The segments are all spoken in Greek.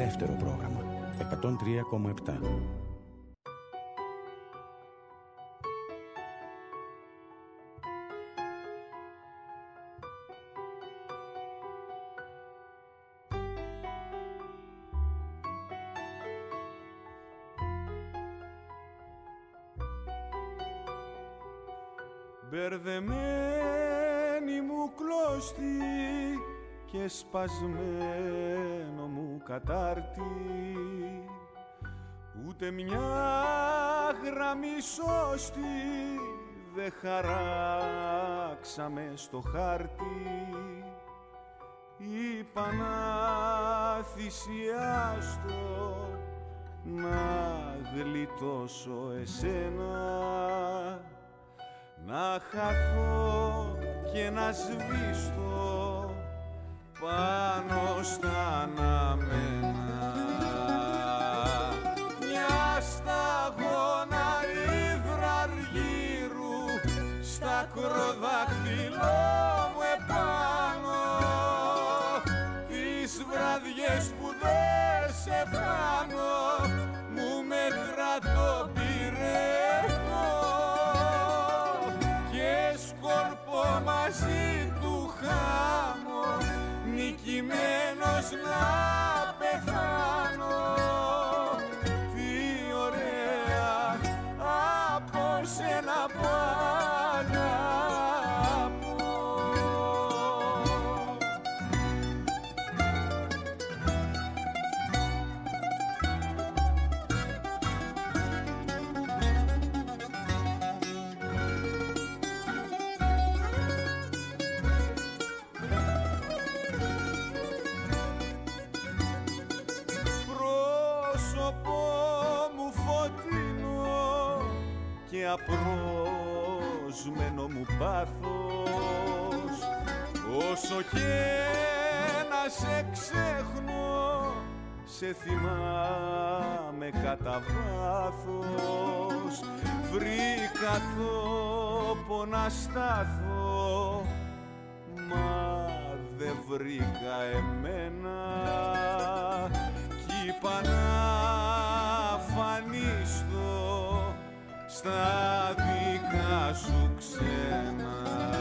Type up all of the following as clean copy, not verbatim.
δεύτερο πρόγραμμα 103,7. Μπερδεμένη μου κλώστη και σπασμένο μου κατάρτι, ούτε μια γραμμή σώστη δε χαράξαμε στο χάρτη. Είπα να θυσιάστω να γλιτώσω εσένα, να χαθώ και να σβήστω πάνω στα αναμένα. Μια σταγόνα υδραργύρου στα ακροδάχτυλό μου επάνω, τις βραδιές που δεν σε φτάνω μου μέτρα το πυρετό και σκορπώ μαζί του χάμω, νικημένος να πεθάνω. Τι ωραία από σένα που αγαπώ. Και απρόσμενο μου πάθος, όσο και να σε ξέχνω, σε θυμάμαι κατά βάθος. Βρήκα τόπο να στάθω, μα δεν βρήκα εμένα, κι είπα να φανίστω στα δικά σου ξένα.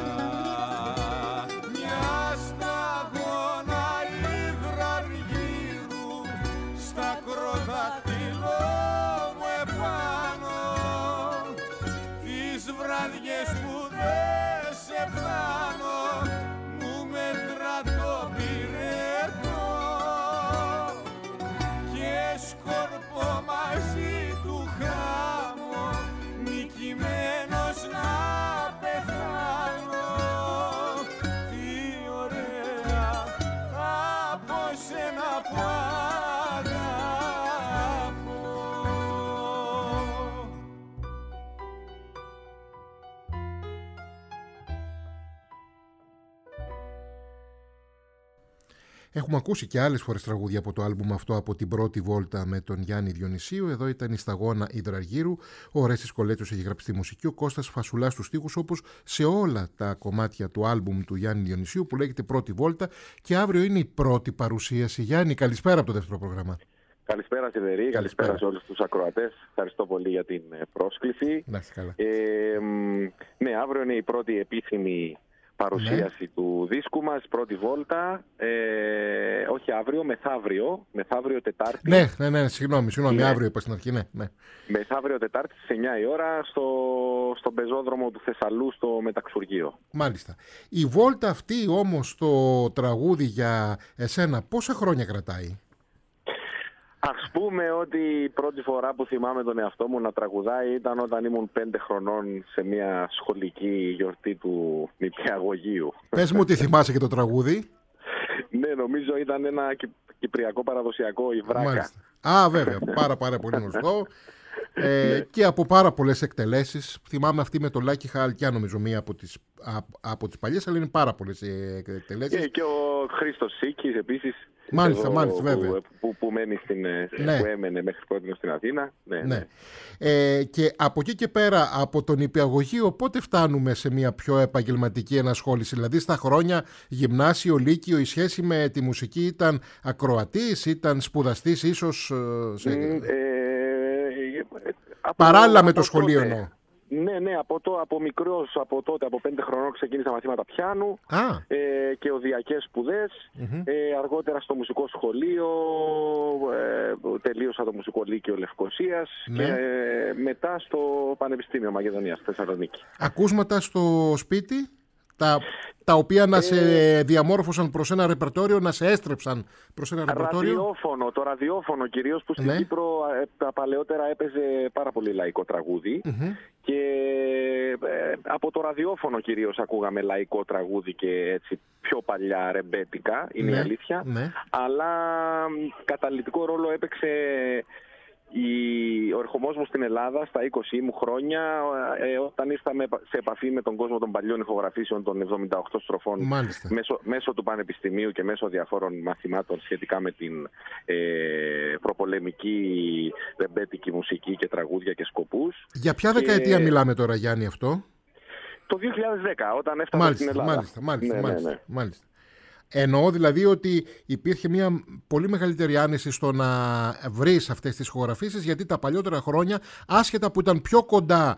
Μια σταγόνα υδραργύρου στα ακροδάχτυλό μου επάνω, τις βραδιές που δεν σε φτάνω μου μέτρα το πυρετό και σκορπώ μαζί του χάμω, νικημένος να πεθάνω. Τι ωραία από σένα που αγαπώ. Έχουμε ακούσει και άλλες φορές τραγούδια από το άλμπουμ αυτό, από την πρώτη βόλτα με τον Γιάννη Διονυσίου. Εδώ ήταν η σταγόνα Υδραργύρου. Ο Ρέστης Κολέτσος έχει γράψει τη μουσική, ο Κώστας Φασουλάς στους στίχους, όπως σε όλα τα κομμάτια του άλμπουμ του Γιάννη Διονυσίου που λέγεται Πρώτη Βόλτα. Και αύριο είναι η πρώτη παρουσίαση. Γιάννη, καλησπέρα από το δεύτερο πρόγραμμα. Καλησπέρα Σιδερή, καλησπέρα σε όλους τους ακροατές. Ευχαριστώ πολύ για την πρόσκληση. Να είστε καλά. Ναι, αύριο είναι η πρώτη επίσημη παρουσίαση του δίσκου μας, πρώτη βόλτα. Όχι αύριο, μεθαύριο Τετάρτη. Ναι, συγγνώμη, αύριο είπα στην αρχή, ναι. Μεθαύριο Τετάρτη στις 9 η ώρα στον πεζόδρομο του Θεσσαλού, στο Μεταξουργείο. Μάλιστα. Η βόλτα αυτή όμως, το τραγούδι για εσένα, πόσα χρόνια κρατάει? Ας πούμε ότι η πρώτη φορά που θυμάμαι τον εαυτό μου να τραγουδάει ήταν όταν ήμουν 5 χρονών σε μια σχολική γιορτή του νηπιαγωγείου. Πες μου τι θυμάσαι και το τραγούδι. Ναι, νομίζω ήταν ένα κυπριακό παραδοσιακό, η Βράκα. Μάλιστα. Α, βέβαια, πάρα πολύ γνωστό. Και από πάρα πολλές εκτελέσεις. Θυμάμαι αυτή με το Λάκη Χαλκιά, νομίζω, μία από τις παλιές, αλλά είναι πάρα πολλές εκτελέσεις. Και ο Χρήστος Σίκης επίσης. Μάλιστα, εδώ, μάλιστα, βέβαια. Που μένει που έμενε μέχρι πρώτη στην Αθήνα. Ναι. Και από εκεί και πέρα, από τον νηπιαγωγείο, πότε φτάνουμε σε μια πιο επαγγελματική ενασχόληση? Δηλαδή στα χρόνια γυμνάσιο, λύκειο, η σχέση με τη μουσική ήταν ακροατής, ήταν σπουδαστής ίσως παράλληλα με το σχολείο εννοώ? Ναι, από μικρός, από τότε, από 5 χρονών ξεκίνησα μαθήματα πιάνου και οδειακές σπουδές. Αργότερα στο μουσικό σχολείο, τελείωσα το μουσικό λύκειο Λευκωσίας και μετά στο Πανεπιστήμιο Μακεδονίας, Θεσσαλονίκη. Ακούσματα στο σπίτι, τα οποία να σε διαμόρφωσαν προς ένα ρεπερτόριο, να σε έστρεψαν προς ένα ρεπερτόριο? Το ραδιόφωνο κυρίως, που στην Κύπρο τα παλαιότερα έπαιζε πάρα πολύ λαϊκό τραγούδι και από το ραδιόφωνο κυρίως ακούγαμε λαϊκό τραγούδι και έτσι πιο παλιά ρεμπέτικα, είναι η αλήθεια, αλλά καταλυτικό ρόλο έπαιξε ο ερχομός μου στην Ελλάδα στα 20 μου χρόνια, όταν ήρθαμε σε επαφή με τον κόσμο των παλιών ηχογραφήσεων των 78 στροφών μέσω του Πανεπιστημίου και μέσω διαφόρων μαθημάτων σχετικά με την προπολεμική ρεμπέτικη μουσική και τραγούδια και σκοπούς. Για ποια δεκαετία μιλάμε τώρα, Γιάννη, αυτό? Το 2010, όταν έφτασα στην Ελλάδα. Μάλιστα. Εννοώ δηλαδή ότι υπήρχε μια πολύ μεγαλύτερη άνεση στο να βρεις αυτές τις ηχογραφήσεις, γιατί τα παλιότερα χρόνια, άσχετα που ήταν πιο κοντά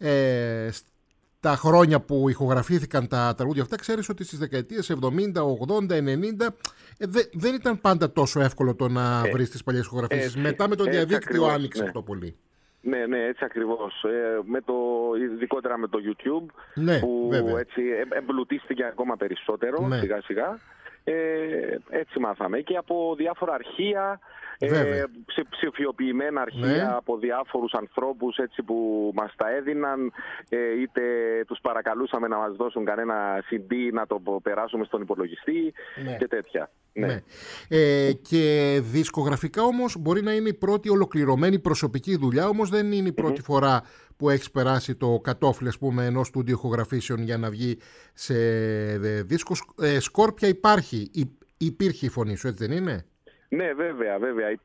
τα χρόνια που ηχογραφήθηκαν τα τραγούδια αυτά, ξέρεις ότι στις δεκαετίες 70, 80, 90 δεν ήταν πάντα τόσο εύκολο το να βρεις τις παλιές ηχογραφήσεις. Μετά με το διαδίκτυο άνοιξε αυτό πολύ. Ναι, έτσι ακριβώς. Ειδικότερα με το YouTube, που έτσι εμπλουτίστηκε ακόμα περισσότερο σιγά σιγά. Έτσι μάθαμε και από διάφορα αρχεία, ψηφιοποιημένα αρχεία από διάφορους ανθρώπους έτσι, που μας τα έδιναν, είτε τους παρακαλούσαμε να μας δώσουν κανένα CD να το περάσουμε στον υπολογιστή και τέτοια. Και δισκογραφικά όμως μπορεί να είναι η πρώτη ολοκληρωμένη προσωπική δουλειά, όμως δεν είναι η πρώτη φορά που έχεις περάσει το κατόφλι, ας πούμε, ενός στούντιο ηχογραφήσεων για να βγει σε δίσκο. Σκόρπια υπήρχε η φωνή σου, έτσι δεν είναι? Ναι, βέβαια.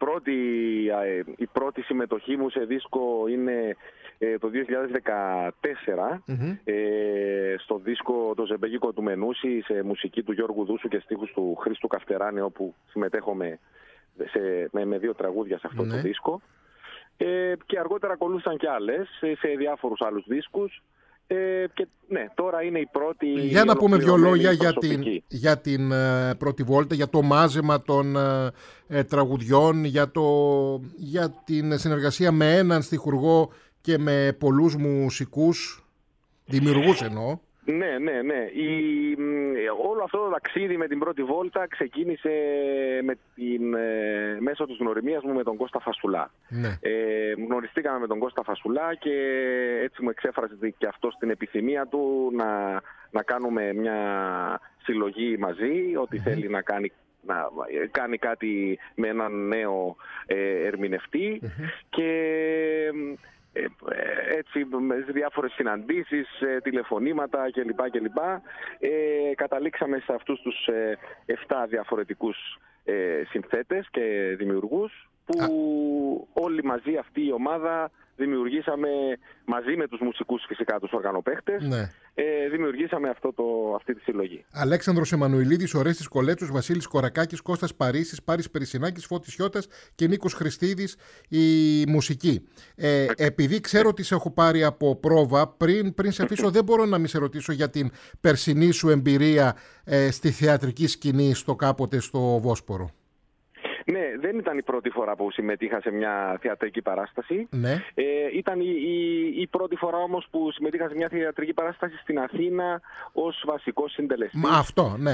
Η πρώτη συμμετοχή μου σε δίσκο είναι το 2014 στο δίσκο το Ζεμπέγικο του Μενούση, σε μουσική του Γιώργου Δούσου και στίχους του Χρήστου Καυτεράνη, όπου συμμετέχω με 2 τραγούδια σε αυτό το δίσκο. Και αργότερα ακολούθησαν και άλλες σε διάφορους άλλους δίσκους. Και τώρα είναι η πρώτη. Για να πούμε 2 λόγια για την πρώτη βόλτα, για το μάζεμα των τραγουδιών, για την συνεργασία με έναν στιχουργό και με πολλούς μουσικούς, δημιουργούς εννοώ. Ναι. Όλο αυτό το ταξίδι με την πρώτη βόλτα ξεκίνησε μέσω της γνωριμίας μου με τον Κώστα Φασουλά. Γνωριστήκαμε με τον Κώστα Φασουλά και έτσι μου εξέφρασε και αυτό την επιθυμία του να κάνουμε μια συλλογή μαζί, ότι θέλει να κάνει κάτι με έναν νέο ερμηνευτή και έτσι με διάφορες συναντήσεις, τηλεφωνήματα κλπ. Καταλήξαμε σε αυτούς τους 7 διαφορετικούς συνθέτες και δημιουργούς που όλοι μαζί αυτή η ομάδα δημιουργήσαμε, μαζί με τους μουσικούς φυσικά, τους οργανοπαίχτες, δημιουργήσαμε αυτή τη συλλογή. Αλέξανδρος Εμμανουηλίδης, Ορέστης Κολέτσος, Βασίλης Κορακάκης, Κώστας Παρίσης, Πάρης Περισσινάκης, Φώτης Χιώτας και Νίκος Χριστίδης η μουσική. Επειδή ξέρω ότι σε έχω πάρει από πρόβα, πριν σε αφήσω δεν μπορώ να μην σε ρωτήσω για την περσινή σου εμπειρία στη θεατρική σκηνή κάποτε στο Βόσπορο. Ναι, δεν ήταν η πρώτη φορά που συμμετείχα σε μια θεατρική παράσταση. Ήταν η πρώτη φορά όμως που συμμετείχα σε μια θεατρική παράσταση στην Αθήνα ως βασικός συντελεστής. Αυτό, ναι.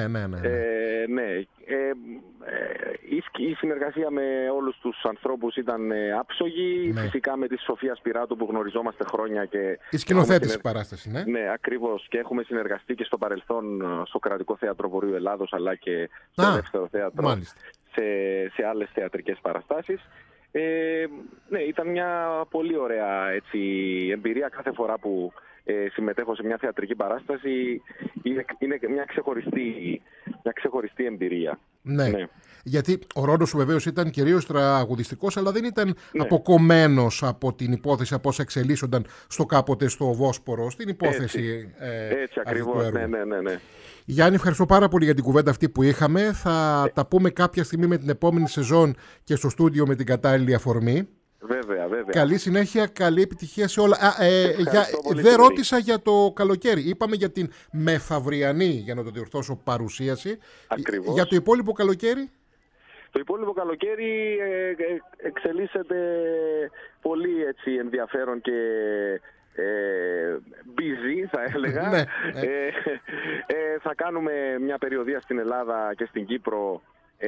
Η συνεργασία με όλους τους ανθρώπους ήταν άψογη. Φυσικά με τη Σοφία Σπυράτου που γνωριζόμαστε χρόνια. Και η σκηνοθέτης της παράστασης, ναι. Ναι, ακριβώς. Και έχουμε συνεργαστεί και στο παρελθόν στο Κρατικό Θέατρο Βορείου Ελλάδος, αλλά και στο Δεύτερο Θέατρο. Σε άλλες θεατρικές παραστάσεις. Ναι, ήταν μια πολύ ωραία έτσι, εμπειρία κάθε φορά που συμμετέχω σε μια θεατρική παράσταση. Είναι μια ξεχωριστή εμπειρία. Ναι. Ναι. Γιατί ο ρόλος σου βεβαίως ήταν κυρίως τραγουδιστικός, αλλά δεν ήταν αποκομμένος από την υπόθεση, από όσα εξελίσσονταν στο κάποτε στο Βόσπορο, στην υπόθεση. Έτσι ακριβώς, ναι. Γιάννη, ευχαριστώ πάρα πολύ για την κουβέντα αυτή που είχαμε. Θα τα πούμε κάποια στιγμή με την επόμενη σεζόν και στο στούντιο με την κατάλληλη αφορμή. Βέβαια. Καλή συνέχεια, καλή επιτυχία σε όλα. Δεν ρώτησα για το καλοκαίρι. Είπαμε για την μεθαυριανή, για να το διορθώσω, παρουσίαση. Ακριβώς. Για το υπόλοιπο καλοκαίρι. Το υπόλοιπο καλοκαίρι εξελίσσεται πολύ έτσι, ενδιαφέρον και busy, θα έλεγα. Ναι. Θα κάνουμε μια περιοδεία στην Ελλάδα και στην Κύπρο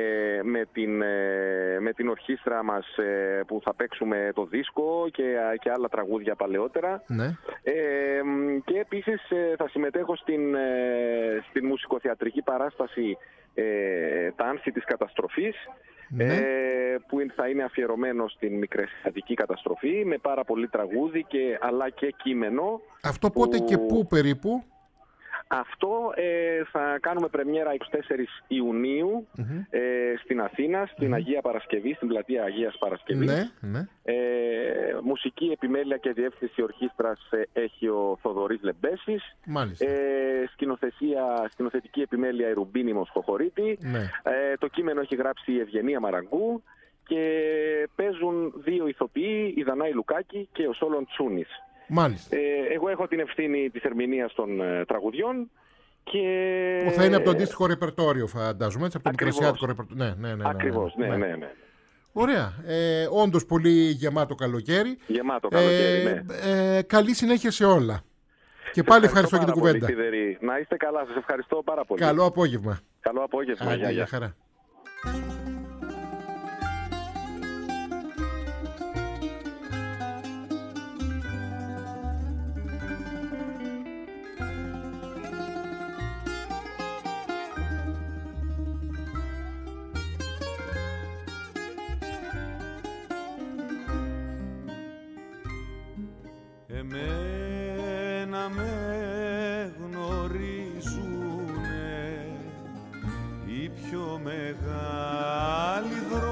με την ορχήστρα μας που θα παίξουμε το δίσκο και άλλα τραγούδια παλαιότερα. Ναι. Και επίσης θα συμμετέχω στην μουσικοθεατρική παράσταση «Τα Άνθη της Καταστροφής», ναι. Που θα είναι αφιερωμένο στην μικρασιατική καταστροφή, με πάρα πολύ τραγούδι αλλά και κείμενο. Αυτό πότε και πού περίπου? Αυτό θα κάνουμε πρεμιέρα 24 Ιουνίου στην Αθήνα, στην Αγία Παρασκευή, στην πλατεία Αγίας Παρασκευής. Ναι. Μουσική επιμέλεια και διεύθυνση ορχήστρας έχει ο Θοδωρής Λεμπέσης. Μάλιστα. Σκηνοθετική επιμέλεια η Ρουμπίνη Μοσχοχωρίτη. Ναι. Το κείμενο έχει γράψει η Ευγενία Μαραγκού και παίζουν δύο ηθοποιοί, η Δανάη Λουκάκη και ο Σόλον Τσούνης. Μάλιστα. Εγώ έχω την ευθύνη της ερμηνείας των τραγουδιών και... Που θα είναι από το αντίστοιχο ρεπερτόριο, φαντάζομαι, έτσι, από το μικρασιάτικο ρεπερτόριο. Ναι. Ακριβώς, ναι. Ωραία. Όντως πολύ γεμάτο καλοκαίρι. Ναι. Καλή συνέχεια σε όλα. Και πάλι ευχαριστώ για την κουβέντα. Να είστε καλά, σας ευχαριστώ πάρα πολύ. Καλό απόγευμα. Καλό απόγευμα. Γεια χαρά. Εμένα με γνωρίζουνε οι πιο μεγάλοι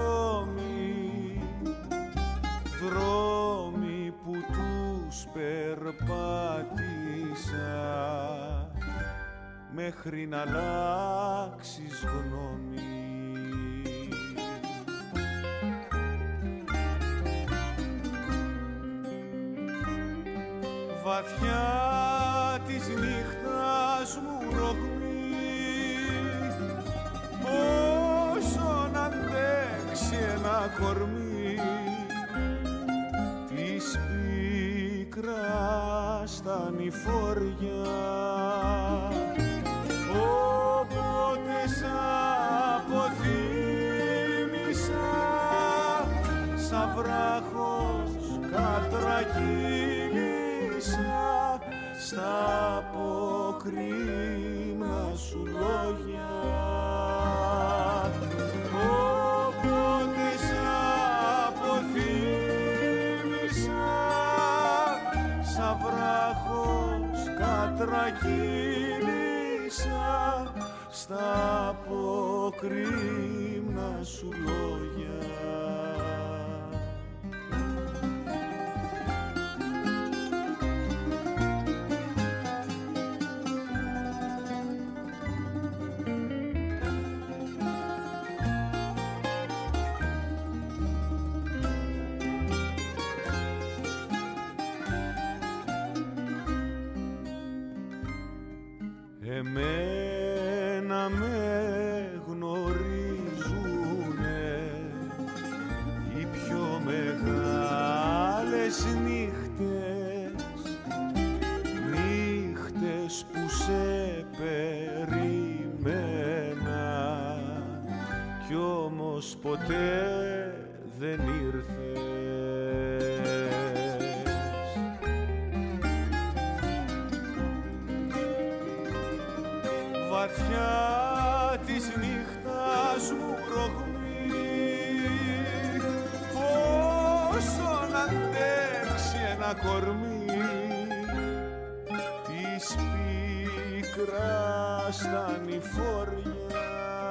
δρόμοι που τους περπάτησα μέχρι να αλλάξεις γνώμη. Βαθιά της νύχτας μου ρογμή, πόσο να αντέξει ένα κορμί της πίκρας στα νηφόρια. Όποτε σ' αποθύμησα σαν βράχος κατρακύλησα στα αποκρίμνα σου λόγια. Όποτε σ' αποθύμησα σαν βράχος κατρακύλησα στα αποκρίμνα σου λόγια. Εμένα με γνωρίζουνε οι πιο μεγάλες νύχτες που σε περιμένα κι όμως ποτέ δεν ήρθες. Βαθιά της νύχτας μου ρογμή, ένα κορμί της πίκρας στα νηφόρια.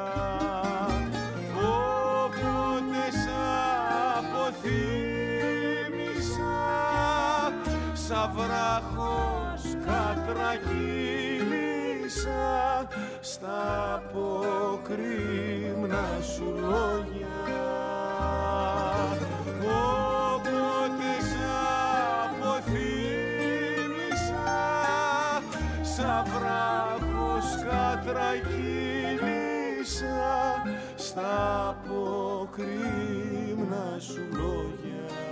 Όποτε σ' αποθύμησα σαν βράχος κατρακύλησα στα αποκρίμνα σου λόγια. Όποτε σ' αποθύμησα σαν βράχος κατρακύλησα στα αποκρίμνα σου λόγια.